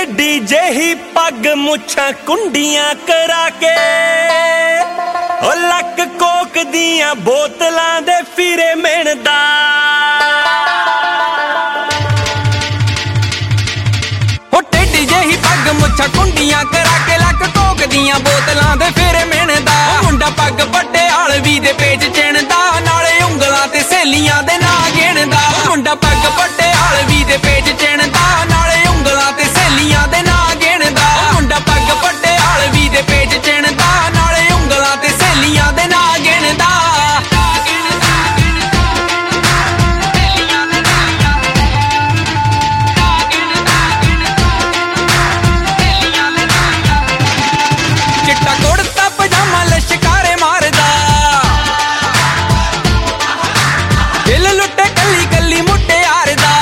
ਟੇਡੀ ਜਿਹੀ ਪੱਗ ਮੁੱਛਾਂ ਕੁੰਡੀਆਂ ਕਰਾ ਕੇ ਉਹ ਲੱਕ ਕੋਕ ਦੀਆਂ ਬੋਤਲਾਂ ਦੇ ਫਿਰੇ ਮਿਣਦਾ ਉਹ ਟੇਡੀ ਜਿਹੀ ਪੱਗ ਮੁੱਛਾਂ ਕੁੰਡੀਆਂ ਕਰਾ ਕੇ ਲੱਕ ਕੋਕ ਦੀਆਂ ਬੋਤਲਾਂ ਦੇ ਫਿਰੇ ਮਿਣਦਾ ਮੁੰਡਾ ਪੱਗ ਪਟਿਆਲ ਵੀ ਦੇ ਪੇਚ ਚਿਣਦਾ ਨਾਲੇ ਉਂਗਲਾਂ ਤੇ ਸਹੇਲੀਆਂ ਦੇ ਨਾਂ ਗਿਣਦਾ ਮੁੰਡਾ ਪੱਗ ਪਟਿਆਲ ਵੀ ਦੇ ਪੇਚ ਚਿਣਦਾ ਨਾਲੇ ਉਂਗਲਾਂ ਤੇ ਸਹੇਲੀਆਂ ਦੇ ਨਾਂ ਗਿਣਦਾ ਮੁੰਡਾ ਪੱਗ ਪਟਿਆਲ ਵੀ ਦੇ ਪੇਚ ਚਿਣਦਾ ਨਾਲੇ ਉਂਗਲਾਂ ਤੇ ਸਹੇਲੀਆਂ ਦੇ ਨਾਂ ਗਿਣਦਾ ਚਿੱਟਾ ਕੁੜਤਾ ਪਜਾਮਾ ਲਸ਼ਕਾਰੇ ਮਾਰਦਾ ਦਿਲ ਲੁੱਟੇ ਕੱਲੀ ਕੱਲੀ ਮੁਟਿਆਰ ਦਾ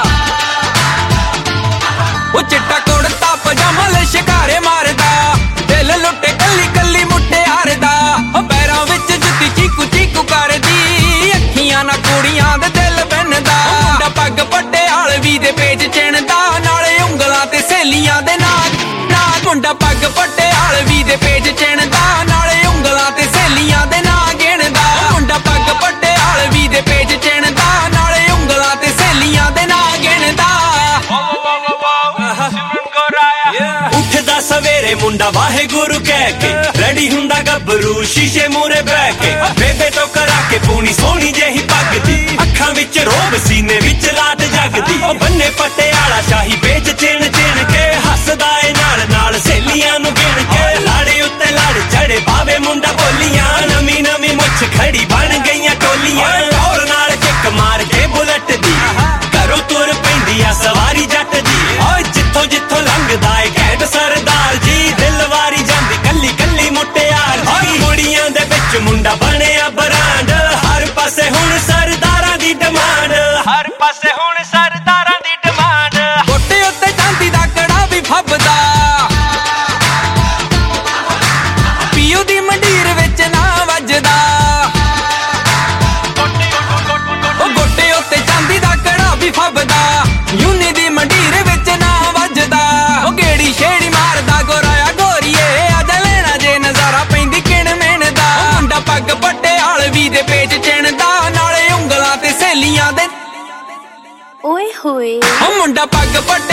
ਉਹ ਚਿੱਟਾ ਕੁੜਤਾ ਪਜਾਮਾ ਲਸ਼ਕਾਰੇ ਮਾਰਦਾ ਦਿਲ ਲੁੱਟੇ ਕੱਲੀ ਕੱਲੀ ਮੁਟਿਆਰ ਦਾ ਉਹ ਪੈਰਾਂ ਵਿੱਚ ਜੁੱਤੀ ਚੀਕੂ ਚੀਕੂ ਕਰਦੀ ਅੱਖੀਆਂ ਨਾਲ ਕੁੜੀਆਂ ਦੇ ਦਿਲ ਬੰਨਦਾ ਮੁੰਡਾ ਪੱਗ ਪਟਿਆਲ ਵੀ ਦੇ ਪੇਜ ਚਿਣਦਾ ਨਾਲੇ ਉਂਗਲਾਂ ਤੇ ਸਹੇਲੀਆਂ ਦੇ ਨਾਂ ਮੁੰਡਾ ਪੱਗ ਪਟਿਆਲ ਵੀ ਦੇ ਪੇਜ ਚਿਣਦਾ ਨਾਲੇ ਉਂਗਲਾਂ ਤੇ ਸਹੇਲੀਆਂ ਦੇ ਨਾਂ ਗਿਣਦਾ ਮੁੰਡਾ ਪੱਗ ਪਟਿਆਲ ਵੀ ਦੇ ਪੇਜ ਚਿਣਦਾ ਨਾਲੇ ਉਂਗਲਾਂ ਤੇ ਸਹੇਲੀਆਂ ਦੇ ਨਾਂ ਗਿਣਦਾ ਉੱਠਦਾ ਸਵੇਰੇ ਮੁੰਡਾ ਵਾਹਿਗੁਰੂ ਕਹਿ ਕੇ ਰੈਡੀ ਹੁੰਦਾ ਗੱਭਰੂ ਸ਼ੀਸ਼ੇ ਮੂਰੇ ਬਹਿ ਕੇ ਬੇਬੇ ਤੋਂ ਕਰਾ ਕੇ ਪੂਣੀ ਸੋਹਣੀ ਜਿਹੀ ਪੱਗ ਦੀ ਅੱਖਾਂ ਵਿੱਚ ਰੋਬ ਸੀਨੇ ਵਿੱਚ ਲਾਟ ਜਗਦੀ ਉਹ ਬੰਨੇ ਪਟਿਆਲਾ ਸ਼ਾਹੀ ਪੇਜ ਚਿਣ ਚਿਣ ਕੇ ਹੱਸਦਾ ਏ ਨਾਲ ਨਾਲ ਸਹੇਲੀਆਂ ਨੂੰ ਗਿਣ ਕੇ ਲਾੜੇ ਉੱਤੇ ਲੜ ਚੜੇ ਬਾਵੇ ਮੁੰਡਾ ਬੋਲੀਆਂ ਨਵੀਂ ਨਵੀਂ ਮੁੱਛ ਖੜੀ ਬਣ ਗਈਆਂ ਟੋਲੀਆਂ ਟੌਰ ਨਾਲ ਕਿੱਕ ਮਾਰ ਕੇ ਬੁਲਟ ਦੀ ਘਰੋਂ ਤੁਰ ਪੈਂਦੀ ਆ ਸਵਾਰੀ ਜੱਟ ਦੀ ਓਏ ਜਿੱਥੋਂ ਜਿੱਥੋਂ ਲੰਘਦਾ ਏ ਘੈਂਟ ਸਰਦਾਰ ਜੀ ਦਿਲ ਵਾਰੀ ਜਾਂਦੀ ਕੱਲੀ ਕੱਲੀ ਮੁਟਿਆਰ ਓਏ ਕੁੜੀਆਂ ਦੇ ਵਿੱਚ ਮੁੰਡਾ ਬਣਿਆ ਬਰਾਂਡ ਹਰ ਪਾਸੇ ਹੁਣ ਸਰਦਾਰਾਂ ਦੀ ਡਿਮਾਂਡ ਹਰ ਪਾਸੇ ਹੁਣ ਸਰਦਾਰਾਂ ਦੀ ਡਿਮਾਂਡ ਗੋਟੇ ਉੱਤੇ ਚਾਂਦੀ ਦਾ ਕੜਾ ਵੀ ਫੱਬਦਾ ਪੀਓ ਦੀ ਮੰਡੀਰ ਵਿੱਚ ਨਾ ਵੱਜਦਾ ਉਹ ਗੋਟੇ ਉੱਤੇ ਚਾਂਦੀ ਦਾ ਕੜਾ ਵੀ ਫੱਬਦਾ ਯੂਨੀ ਦੀ ਮੰਡੀਰ ਵਿੱਚ ਨਾ ਵੱਜਦਾ ਉਹ ਗੇੜੀ ਛੇੜੀ ਮਾਰਦਾ ਗੋਰਾਇਆ ਗੋਰੀਏ ਅੱਜ ਲੈਣਾ ਜੇ ਨਜ਼ਾਰਾ ਪੈਂਦੀ ਕਿਣ ਮਿਣਦਾ ਮੁੰਡਾ ਪੱਗ ਪਟਿਆਲ ਵੀ ਦੇ ਪੇਜ ਚਿਣਦਾ ਨਾਲੇ ਉਂਗਲਾਂ ਤੇ ਸਹੇਲੀਆਂ ਦੇ ਓਏ ਹੋਏ ਉਹ ਮੁੰਡਾ ਪੱਗ